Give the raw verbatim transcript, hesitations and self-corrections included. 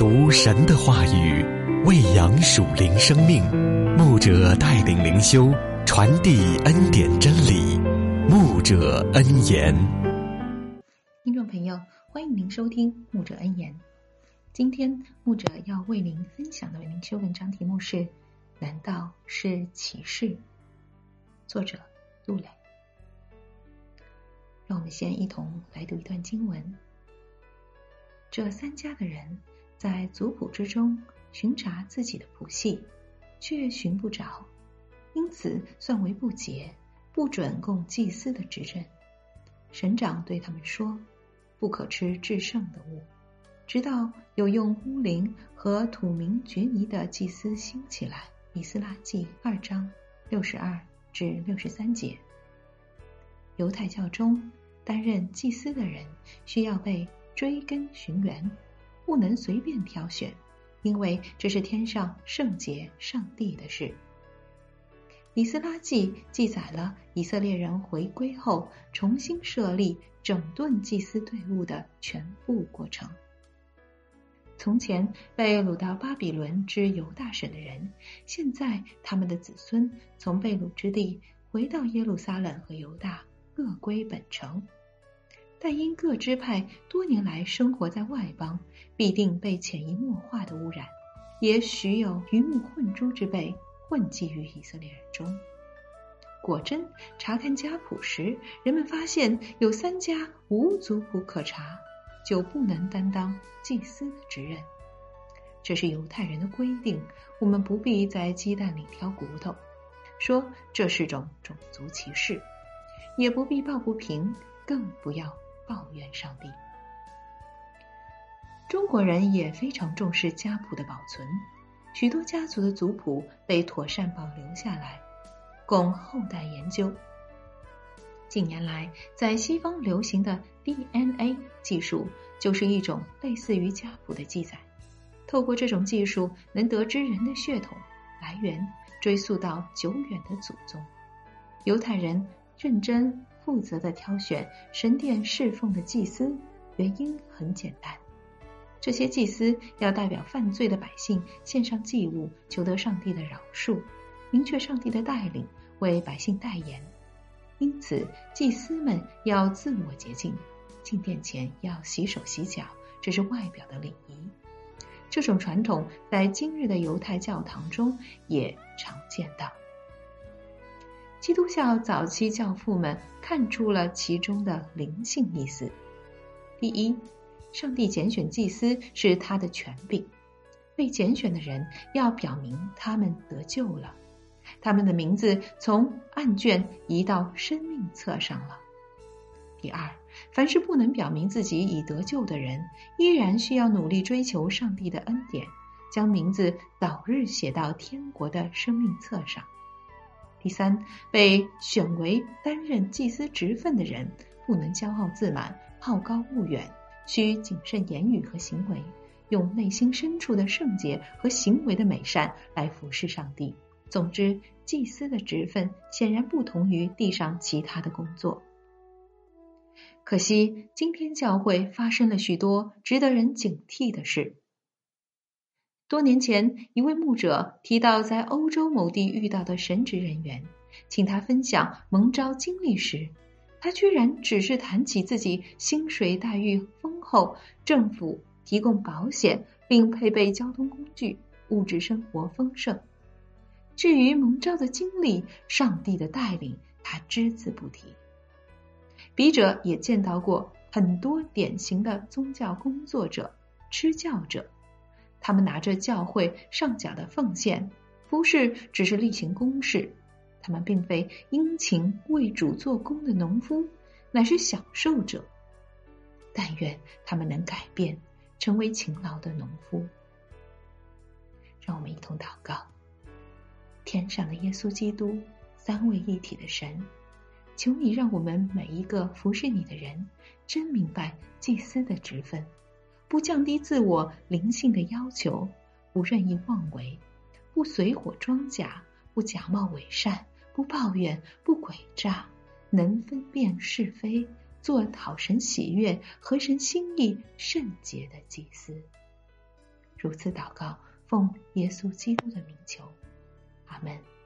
读神的话语，喂养属灵生命。牧者带领灵修，传递恩典真理。牧者恩言。 听众朋友，欢迎您收听牧者恩言。今天牧者要为您分享的灵修文章题目是：难道是启示？作者杜磊。让我们先一同来读一段经文。这三家的人在族谱之中寻查自己的谱系，却寻不着，因此算为不洁，不准供祭司的职任。省长对他们说，不可吃至圣的物，直到有用乌灵和土明决泥的祭司兴起来。以斯拉记二章六十二至六十三节。犹太教中担任祭司的人需要被追根寻源，不能随便挑选，因为这是天上圣洁上帝的事。以斯拉记记载了以色列人回归后重新设立整顿祭司队伍的全部过程。从前被掳到巴比伦之犹大省的人，现在他们的子孙从被掳之地回到耶路撒冷和犹大，各归本城。但因各支派多年来生活在外邦，必定被潜移默化的污染，也许有鱼目混珠之辈混迹于以色列人中。果真查看家谱时，人们发现有三家无族谱可查，就不能担当祭司的职任。这是犹太人的规定，我们不必在鸡蛋里挑骨头，说这是种种族歧视，也不必抱不平，更不要抱怨上帝。中国人也非常重视家谱的保存，许多家族的族谱被妥善保留下来，供后代研究。近年来，在西方流行的 D N A 技术就是一种类似于家谱的记载。透过这种技术，能得知人的血统来源，追溯到久远的祖宗。犹太人认真负责地挑选神殿侍奉的祭司，原因很简单，这些祭司要代表犯罪的百姓献上祭物，求得上帝的饶恕，明确上帝的带领，为百姓代言。因此祭司们要自我洁净，进殿前要洗手洗脚，这是外表的礼仪。这种传统在今日的犹太教堂中也常见到。基督教早期教父们看出了其中的灵性意思。第一，上帝拣选祭司是他的权柄，被拣选的人要表明他们得救了，他们的名字从案卷移到生命册上了。第二，凡是不能表明自己已得救的人，依然需要努力追求上帝的恩典，将名字早日写到天国的生命册上。第三，被选为担任祭司职分的人，不能骄傲自满、好高骛远，需谨慎言语和行为，用内心深处的圣洁和行为的美善来服侍上帝。总之，祭司的职分显然不同于地上其他的工作。可惜，今天教会发生了许多值得人警惕的事。多年前，一位牧者提到在欧洲某地遇到的神职人员，请他分享蒙召经历时，他居然只是谈起自己薪水待遇丰厚，政府提供保险，并配备交通工具，物质生活丰盛。至于蒙召的经历，上帝的带领，他只字不提。笔者也见到过很多典型的宗教工作者、施教者，他们拿着教会上缴的奉献，服侍只是例行公事，他们并非殷勤为主做工的农夫，乃是享受者。但愿他们能改变，成为勤劳的农夫。让我们一同祷告。天上的耶稣基督，三位一体的神，求你让我们每一个服侍你的人真明白祭司的职分，不降低自我灵性的要求，不任意妄为，不随火装甲，不假冒伪善，不抱怨，不诡诈，能分辨是非，做讨神喜悦、合神心意、圣洁的祭司。 如此祷告，奉耶稣基督的名求，阿门。